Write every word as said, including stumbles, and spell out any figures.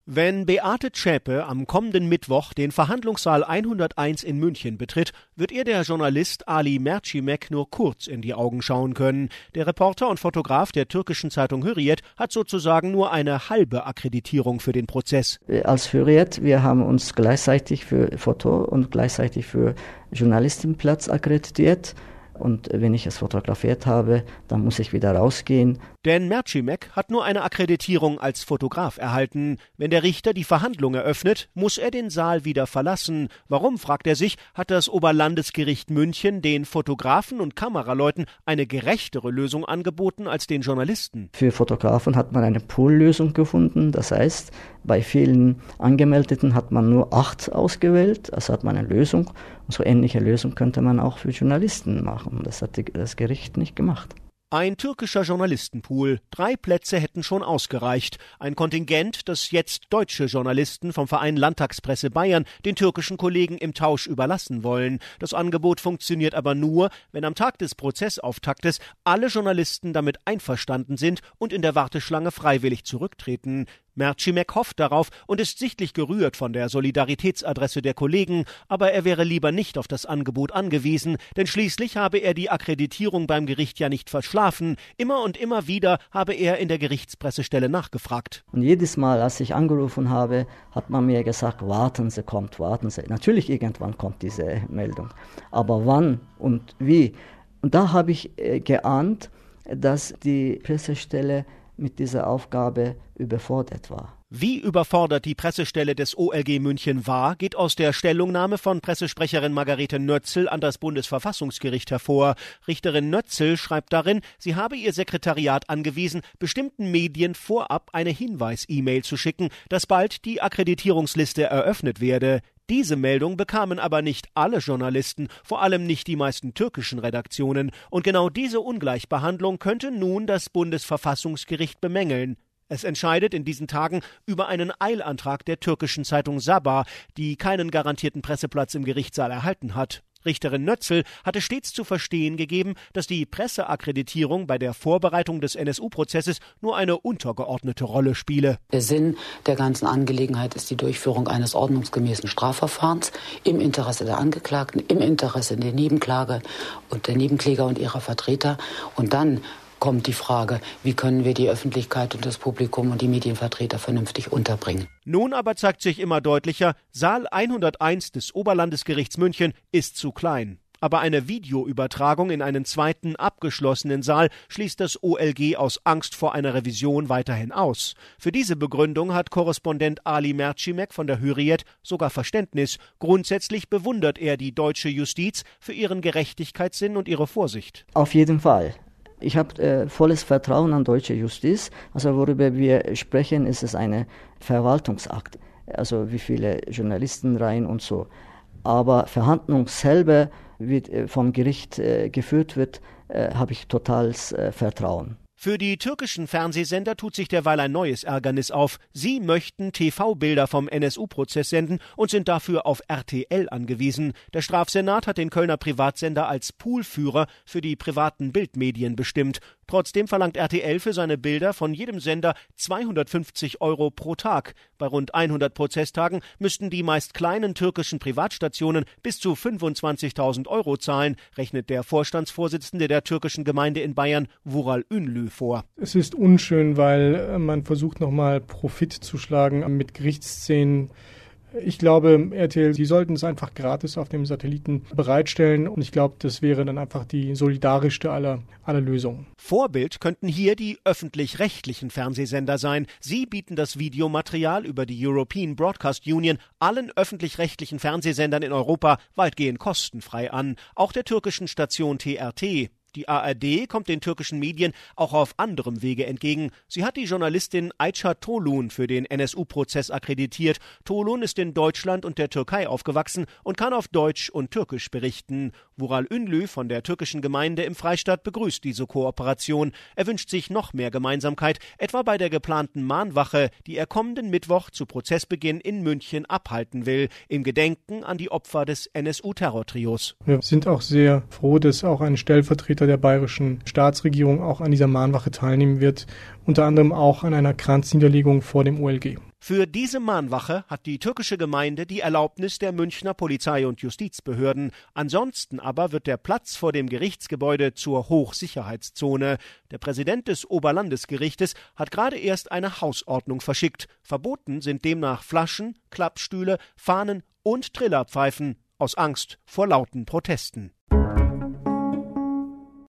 Wenn Beate Zschäpe am kommenden Mittwoch den Verhandlungssaal hunderteins in München betritt, wird ihr der Journalist Ali Mercimek nur kurz in die Augen schauen können. Der Reporter und Fotograf der türkischen Zeitung Hürriyet hat sozusagen nur eine halbe Akkreditierung für den Prozess. Als Hürriyet, wir haben uns gleichzeitig für Foto und gleichzeitig für Journalistenplatz akkreditiert. Und wenn ich es fotografiert habe, dann muss ich wieder rausgehen. Denn Mercimek hat nur eine Akkreditierung als Fotograf erhalten. Wenn der Richter die Verhandlung eröffnet, muss er den Saal wieder verlassen. Warum, fragt er sich, hat das Oberlandesgericht München den Fotografen und Kameraleuten eine gerechtere Lösung angeboten als den Journalisten? Für Fotografen hat man eine Poollösung gefunden. Das heißt, bei vielen Angemeldeten hat man nur acht ausgewählt. Also hat man eine Lösung. Und so ähnliche Lösung könnte man auch für Journalisten machen. Das hat das Gericht nicht gemacht. Ein türkischer Journalistenpool. Drei Plätze hätten schon ausgereicht. Ein Kontingent, das jetzt deutsche Journalisten vom Verein Landtagspresse Bayern den türkischen Kollegen im Tausch überlassen wollen. Das Angebot funktioniert aber nur, wenn am Tag des Prozessauftaktes alle Journalisten damit einverstanden sind und in der Warteschlange freiwillig zurücktreten. Mercimek hofft darauf und ist sichtlich gerührt von der Solidaritätsadresse der Kollegen, aber er wäre lieber nicht auf das Angebot angewiesen, denn schließlich habe er die Akkreditierung beim Gericht ja nicht verschlafen. Immer und immer wieder habe er in der Gerichtspressestelle nachgefragt. Und jedes Mal, als ich angerufen habe, hat man mir gesagt, warten Sie, kommt, warten Sie. Natürlich, irgendwann kommt diese Meldung. Aber wann und wie? Und da habe ich äh, geahnt, dass die Pressestelle mit dieser Aufgabe überfordert war. Wie überfordert die Pressestelle des O L G München war, geht aus der Stellungnahme von Pressesprecherin Margarete Nötzel an das Bundesverfassungsgericht hervor. Richterin Nötzel schreibt darin, sie habe ihr Sekretariat angewiesen, bestimmten Medien vorab eine Hinweis-E-Mail zu schicken, dass bald die Akkreditierungsliste eröffnet werde. Diese Meldung bekamen aber nicht alle Journalisten, vor allem nicht die meisten türkischen Redaktionen. Und genau diese Ungleichbehandlung könnte nun das Bundesverfassungsgericht bemängeln. Es entscheidet in diesen Tagen über einen Eilantrag der türkischen Zeitung Sabah, die keinen garantierten Presseplatz im Gerichtssaal erhalten hat. Richterin Nötzel hatte stets zu verstehen gegeben, dass die Presseakkreditierung bei der Vorbereitung des N S U-Prozesses nur eine untergeordnete Rolle spiele. Der Sinn der ganzen Angelegenheit ist die Durchführung eines ordnungsgemäßen Strafverfahrens im Interesse der Angeklagten, im Interesse der Nebenklage und der Nebenkläger und ihrer Vertreter. Und dann kommt die Frage, wie können wir die Öffentlichkeit und das Publikum und die Medienvertreter vernünftig unterbringen. Nun aber zeigt sich immer deutlicher, Saal hunderteins des Oberlandesgerichts München ist zu klein. Aber eine Videoübertragung in einen zweiten, abgeschlossenen Saal schließt das O L G aus Angst vor einer Revision weiterhin aus. Für diese Begründung hat Korrespondent Ali Mercimek von der Hürriyet sogar Verständnis. Grundsätzlich bewundert er die deutsche Justiz für ihren Gerechtigkeitssinn und ihre Vorsicht. Auf jeden Fall. Ich habe äh, volles Vertrauen an deutsche Justiz. Also worüber wir sprechen, ist es eine Verwaltungsakt. Also wie viele Journalisten rein und so. Aber Verhandlung selber wird äh, vom Gericht äh, geführt wird, äh, habe ich totales äh, Vertrauen. Für die türkischen Fernsehsender tut sich derweil ein neues Ärgernis auf. Sie möchten T V-Bilder vom N S U-Prozess senden und sind dafür auf R T L angewiesen. Der Strafsenat hat den Kölner Privatsender als Poolführer für die privaten Bildmedien bestimmt. Trotzdem verlangt R T L für seine Bilder von jedem Sender zweihundertfünfzig Euro pro Tag. Bei rund hundert Prozesstagen müssten die meist kleinen türkischen Privatstationen bis zu fünfundzwanzigtausend Euro zahlen, rechnet der Vorstandsvorsitzende der türkischen Gemeinde in Bayern, Vural Ünlü, vor. Es ist unschön, weil man versucht nochmal Profit zu schlagen mit Gerichtsszenen. Ich glaube, R T L, die sollten es einfach gratis auf dem Satelliten bereitstellen. Und ich glaube, das wäre dann einfach die solidarischste aller, aller Lösungen. Vorbild könnten hier die öffentlich-rechtlichen Fernsehsender sein. Sie bieten das Videomaterial über die European Broadcast Union allen öffentlich-rechtlichen Fernsehsendern in Europa weitgehend kostenfrei an. Auch der türkischen Station T R T. Die A R D kommt den türkischen Medien auch auf anderem Wege entgegen. Sie hat die Journalistin Ayça Tolun für den N S U-Prozess akkreditiert. Tolun ist in Deutschland und der Türkei aufgewachsen und kann auf Deutsch und Türkisch berichten. Vural Ünlü von der türkischen Gemeinde im Freistaat begrüßt diese Kooperation. Er wünscht sich noch mehr Gemeinsamkeit, etwa bei der geplanten Mahnwache, die er kommenden Mittwoch zu Prozessbeginn in München abhalten will, im Gedenken an die Opfer des N S U-Terrortrios. Wir sind auch sehr froh, dass auch ein Stellvertreter der bayerischen Staatsregierung auch an dieser Mahnwache teilnehmen wird, unter anderem auch an einer Kranzniederlegung vor dem O L G. Für diese Mahnwache hat die türkische Gemeinde die Erlaubnis der Münchner Polizei- und Justizbehörden. Ansonsten aber wird der Platz vor dem Gerichtsgebäude zur Hochsicherheitszone. Der Präsident des Oberlandesgerichtes hat gerade erst eine Hausordnung verschickt. Verboten sind demnach Flaschen, Klappstühle, Fahnen und Trillerpfeifen aus Angst vor lauten Protesten.